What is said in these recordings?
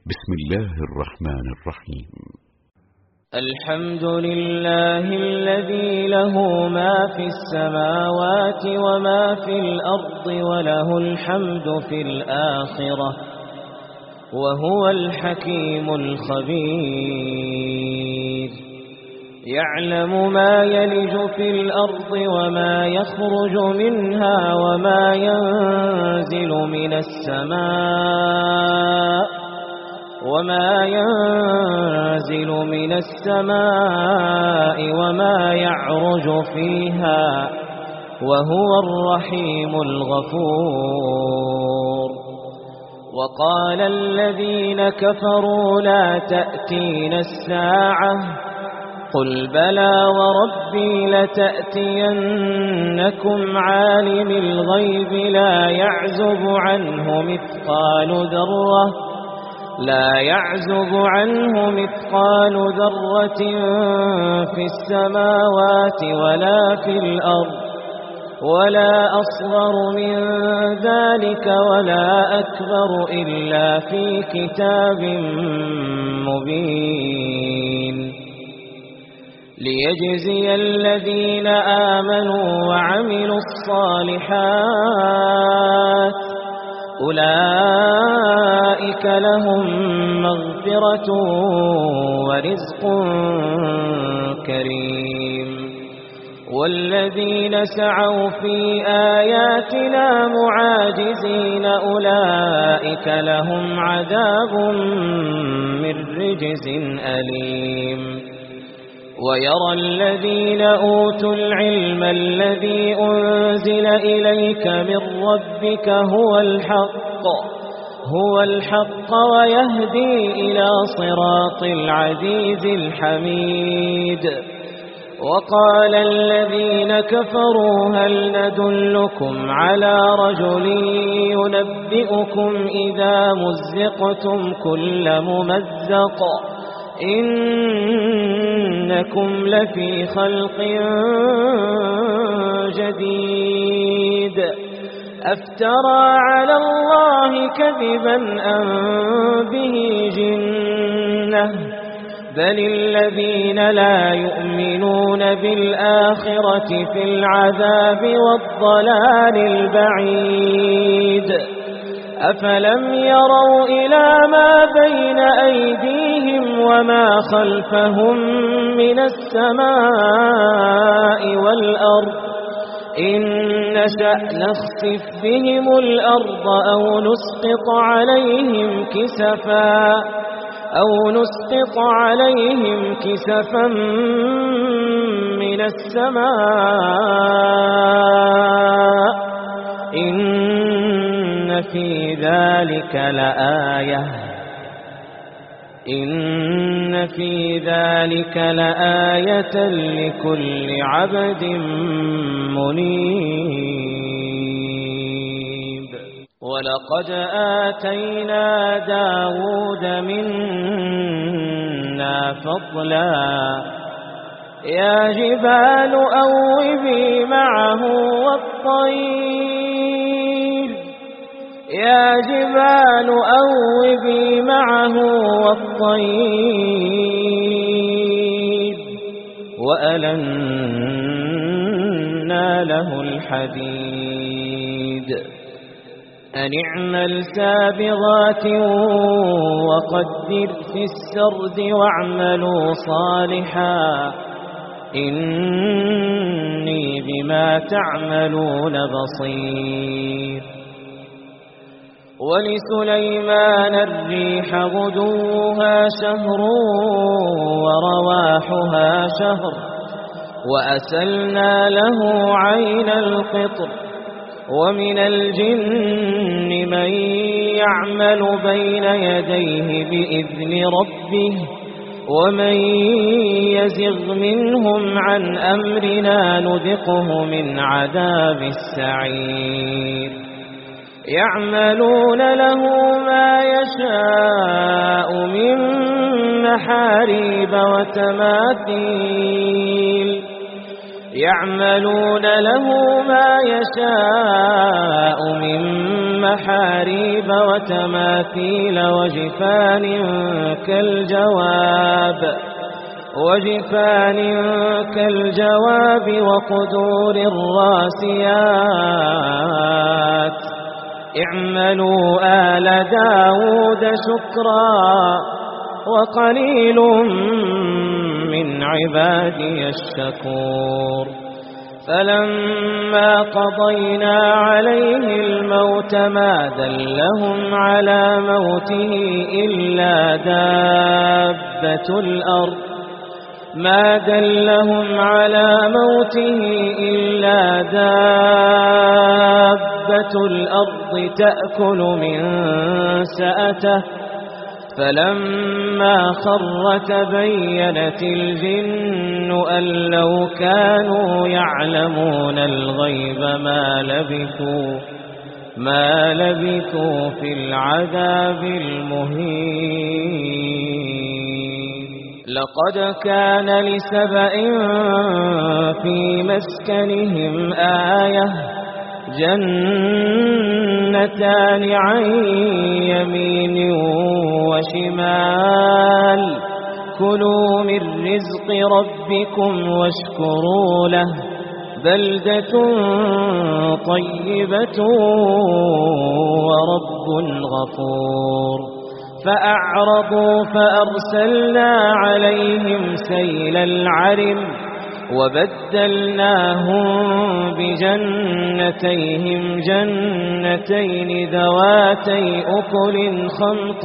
بسم الله الرحمن الرحيم. الحمد لله الذي له ما في السماوات وما في الأرض وله الحمد في الآخرة وهو الحكيم الخبير. يعلم ما يلج في الأرض وما يخرج منها وما ينزل من السماء وما يعرج فيها وهو الرحيم الغفور. وقال الذين كفروا لا تأتينا الساعة قل بلى وربي لتأتينكم عالم الغيب لا يعزب عنه مثقال ذرة في السماوات ولا في الأرض ولا أصغر من ذلك ولا أكبر إلا في كتاب مبين. ليجزي الذين آمنوا وعملوا الصالحات أولئك لهم مغفرة ورزق كريم. والذين سعوا في آياتنا معاجزين أولئك لهم عذاب من رجز أليم. ويرى الذين أوتوا العلم الذي أنزل إليك من ربك هو الحق ويهدي إلى صراط العزيز الحميد. وقال الذين كفروا هل ندلكم على رجل ينبئكم إذا مزقتم كل ممزق إنكم لفي خلق جديد أفترى على الله كذبا أم به جنة بل الذين لا يؤمنون بالآخرة في العذاب والضلال البعيد. أفلم يروا إلى ما بين أيديهم وما خلفهم من السماء والأرض إن نشأ نخسف بهم الأرض أو نسقط عليهم كسفا من السماء إن في ذلك لآية لكل عبد منيب. ولقد آتينا داود منا فضلا يا جبال أوبي معه والطير وألنا له الحديد أن اعمل سابغات وقدر في السرد واعملوا صالحا إني بما تعملون بصير. ولسليمان الريح غدوها شهر ورواحها شهر وأسلنا له عين القطر. ومن الجن من يعمل بين يديه بإذن ربه ومن يزغ منهم عن أمرنا نذقه من عذاب السعير. يعملون له ما يشاء من محاريب وتماثيل يعملون له ما يشاء من محاريب وتماثيل وجفان كالجواب وقدور الراسيات. اعملوا آل داود شكرا وقليل من عبادي الشكور. فلما قضينا عليه الموت ما دلهم على موته إلا دابة الأرض تأكل من سأته. فلما خر تبينت الجن أن لو كانوا يعلمون الغيب ما لبثوا في العذاب المهين. لقد كان لسبإ في مسكنهم آية جنتان عن يمين وشمال كلوا من رزق ربكم واشكروا له بلدة طيبة ورب غفور. فأعرضوا فأرسلنا عليهم سيل العرم وبدلناهم بجنتين ذواتي أكل خمط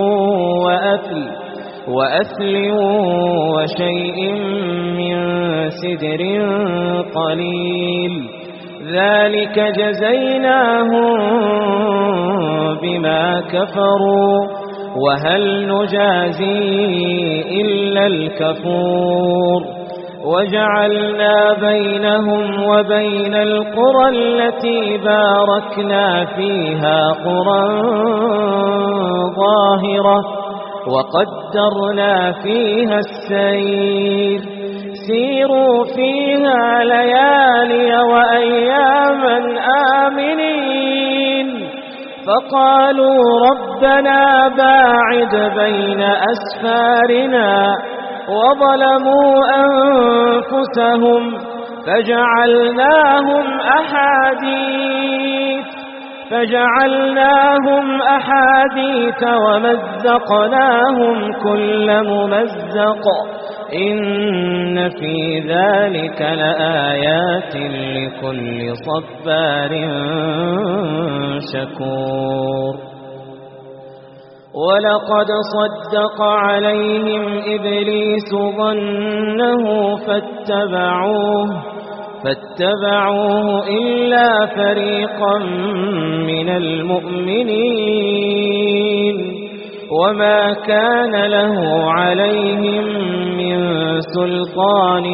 وأثل وشيء من سدر قليل. ذلك جزيناهم بما كفروا وهل نجازي إلا الكفور. وجعلنا بينهم وبين القرى التي باركنا فيها قرى ظاهرة وقدرنا فيها السير. سيروا فيها ليالي وأياما آمنين. فقالوا ربنا باعد بين أسفارنا وظلموا أنفسهم فجعلناهم أحاديث ومزقناهم كل ممزق. إن في ذلك لآيات لكل صبار شكور. ولقد صدق عليهم إبليس ظنه فاتبعوه إلا فريقا من المؤمنين. وما كان له عليهم من سلطان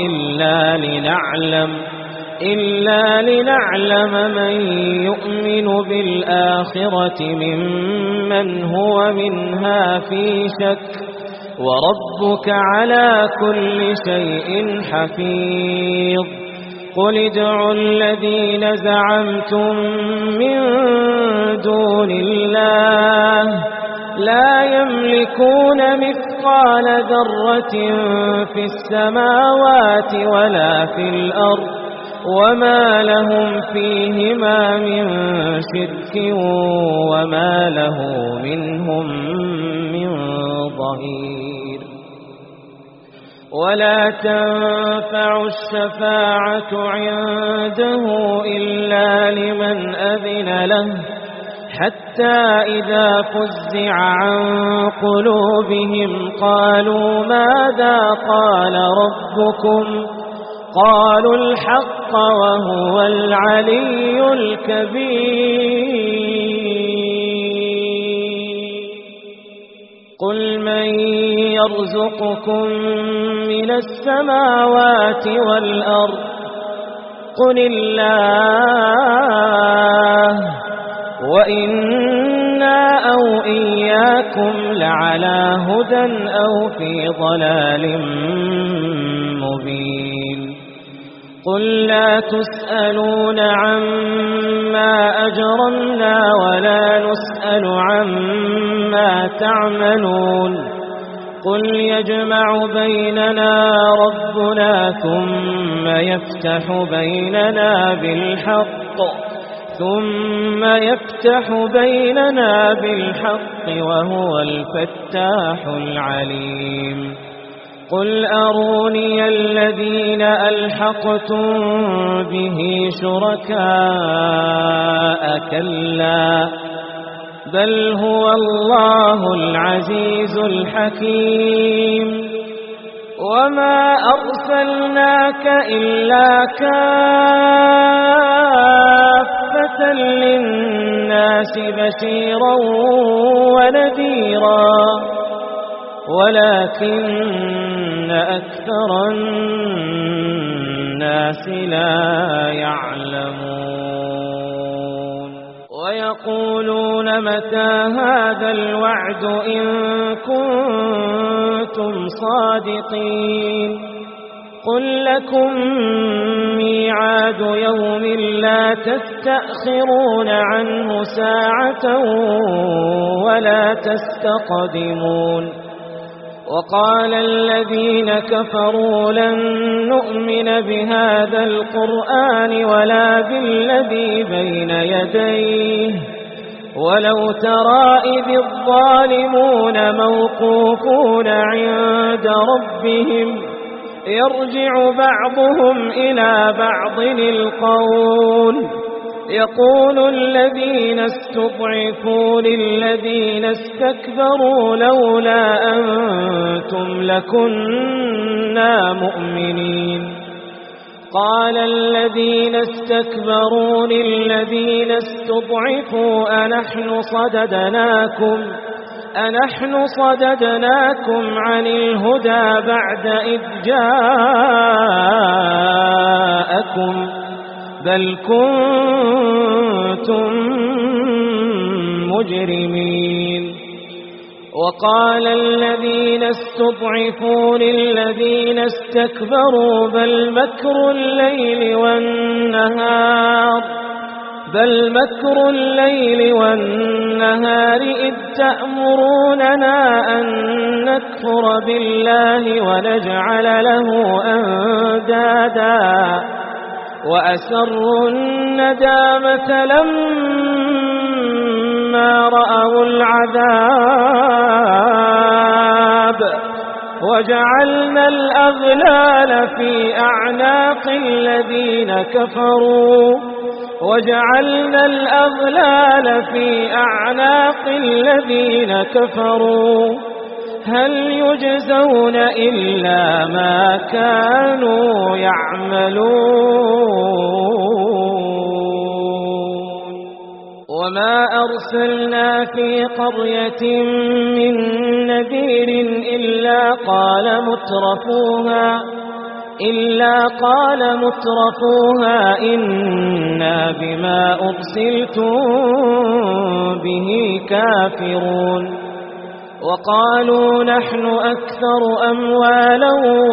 إلا لنعلم من يؤمن بالآخرة ممن هو منها في شك. وربك على كل شيء حفيظ. قل ادعوا الذين زعمتم من دون الله لا يملكون مثقال ذرة في السماوات ولا في الأرض وما لهم فيهما من شرك وما له منهم من ظهير. ولا تنفع الشفاعة عنده إلا لمن أذن له حتى إذا فزع عن قلوبهم قالوا ماذا قال ربكم قالوا الحق وهو العلي الكبير. قل من يرزقكم من السماوات والأرض قل الله وإنا أو إياكم لعلى هدى أو في ضلال مبين. قل لا تسألون عما أجرمنا ولا نسأل عما تعملون قل يجمع بيننا ربنا ثم يفتح بيننا بالحق وهو الفتاح العليم قل أروني الذين ألحقتم به شركاء كلا بل هو الله العزيز الحكيم وما أرسلناك إلا كافة للناس بشيرا ونذيرا ولكن أكثر الناس لا يعلمون ويقولون متى هذا الوعد إن كنتم صادقين قل لكم ميعاد يوم لا تستأخرون عنه ساعة ولا تستقدمون وقال الذين كفروا لن نؤمن بهذا القرآن ولا بالذي بين يديه ولو ترى إذ الظالمون موقوفون عند ربهم يرجع بعضهم إلى بعض القول يقول الذين استضعفوا للذين استكبروا لولا أنتم لكنا مؤمنين قال الذين استكبروا للذين استضعفوا أنحن صددناكم عن الهدى بعد إذ جاءكم بل كنتم مجرمين وقال الذين استضعفوا للذين استكبروا بل مكر الليل والنهار إذ تأمروننا أن نكفر بالله ونجعل له أندادا وأسروا الندامة لما رأوا العذاب وجعلنا الأغلال في أعناق الذين كفروا هل يجزون إلا ما كانوا يعملون وما أرسلنا في قرية من نذير إلا قال مترفوها إنا بما أرسلتم به كافرون وقالوا نحن أكثر أموالا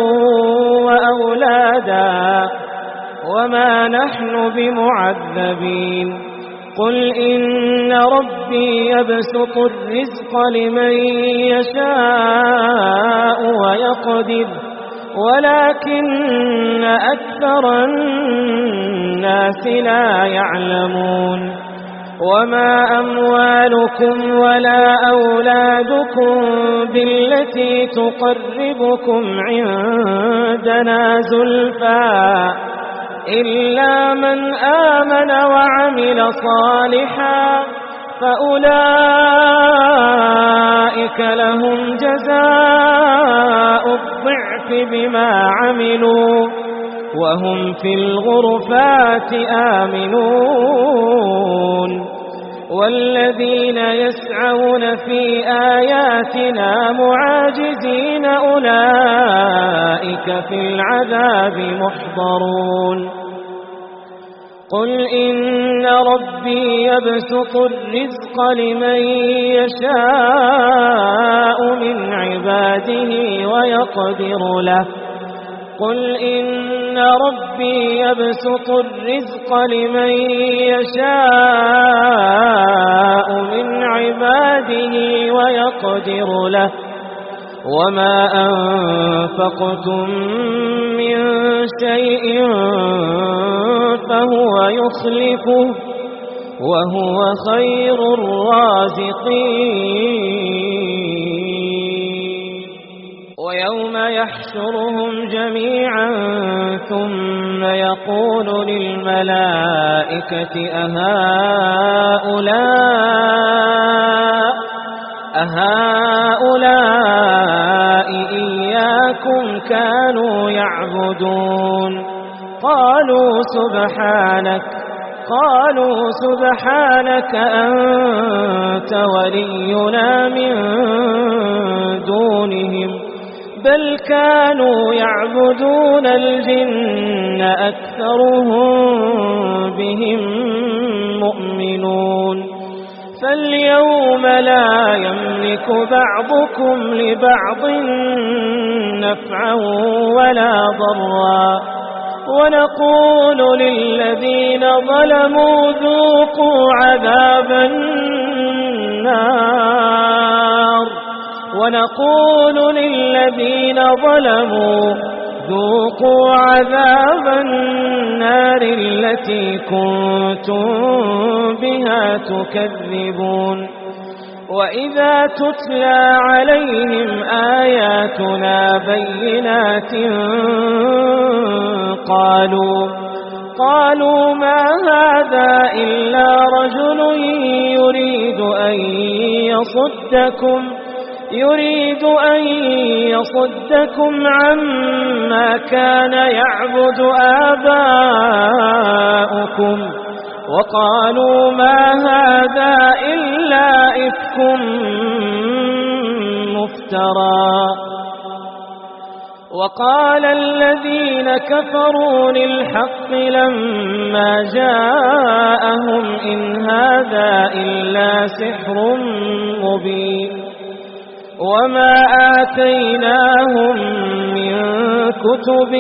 وأولادا وما نحن بمعذبين قل إن ربي يبسط الرزق لمن يشاء ويقدر ولكن أكثر الناس لا يعلمون وما أموالكم ولا أولادكم بالتي تقربكم عندنا زلفى إلا من آمن وعمل صالحا فأولئك لهم جزاء الضعف بما عملوا وهم في الغرفات آمنون والذين يسعون في آياتنا معاجزين أولئك في العذاب محضرون قل إن ربي يبسط الرزق لمن يشاء من عباده ويقدر له قل إن ربي يبسط الرزق لمن يشاء من عباده ويقدر له وما أنفقتم من شيء فهو يخلفه وهو خير الرازقين ويوم يحشرهم جميعا ثم يقول للملائكة أهؤلاء إياكم كانوا يعبدون قالوا سبحانك أنت ولينا من دونهم بل كانوا يعبدون الجن أكثرهم بهم مؤمنون فاليوم لا يملك بعضكم لبعض نفعا ولا ضرا ونقول للذين ظلموا ذوقوا عذاب النار التي كنتم بها تكذبون وإذا تتلى عليهم آياتنا بينات قالوا ما هذا إلا رجل يريد أن يصدكم عما كان يعبد آباؤكم وقالوا ما هذا إلا إفك مفترى وقال الذين كفروا للحق لما جاءهم إن هذا إلا سحر مبين وما آتيناهم من كتب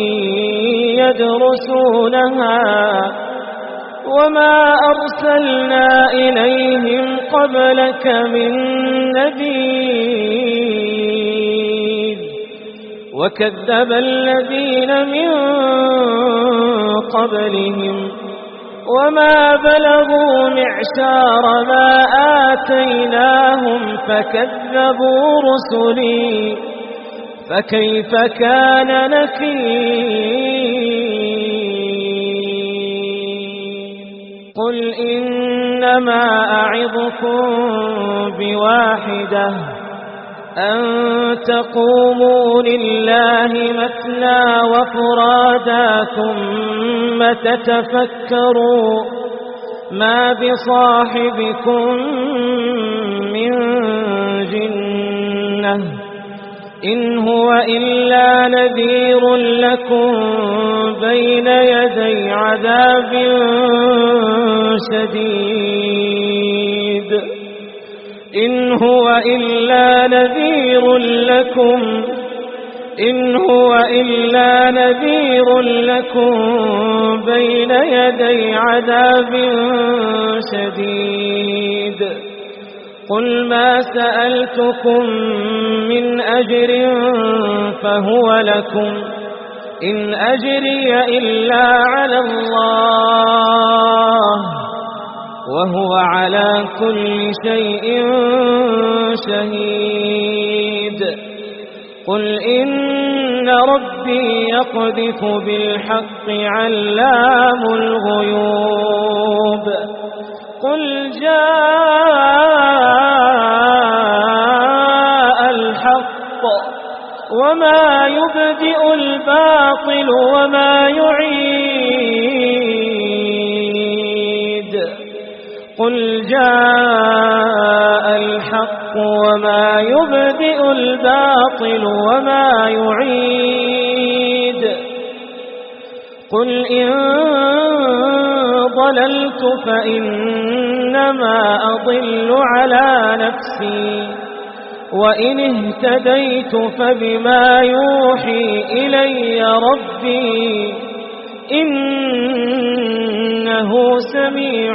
يدرسونها وما أرسلنا إليهم قبلك من نذير وكذب الذين من قبلهم وما بلغوا معشار ما آتيناهم فكذبوا رسلي فكيف كان نكير قل إنما أعظكم بواحدة أن تقوموا لله مثنى وفرادا ثم تتفكروا ما بصاحبكم من جنة إن هو إلا نذير لكم بين يدي عذاب شديد إن هو إلا نذير لكم بين يدي عذاب شديد قل ما سألتكم من أجر فهو لكم إن أجري إلا على الله وهو على كل شيء شهيد قل إن ربي يقذف بالحق علام الغيوب قل جاء الحق وما يبدئ الباطل وما يعيد قل جاء الحق وما يبدئ الباطل وما يعيد قل إن ضللت فإنما أضل على نفسي وإن اهتديت فبما يوحي إلي ربي إنه سميع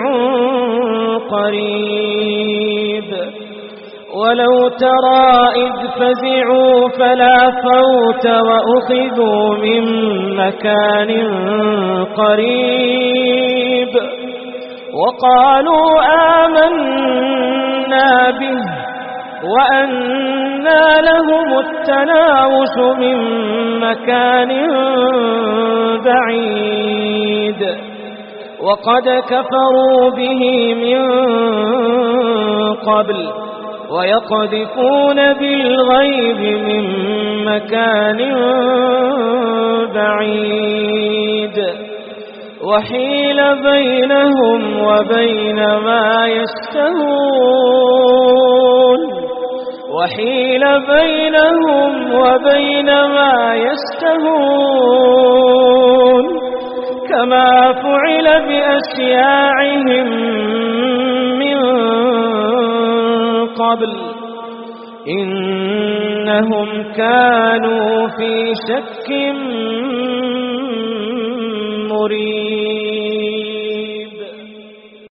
قريب. ولو ترى إذ فزعوا فلا فوت وأخذوا من مكان قريب وقالوا آمنا به وأنى لهم التناوش من مكان بعيد وقد كفروا به من قبل ويقذفون بالغيب من مكان بعيد وحيل بينهم وبين ما يشتهون كما فعل بأشياعهم من قبل إنهم كانوا في شك مريب.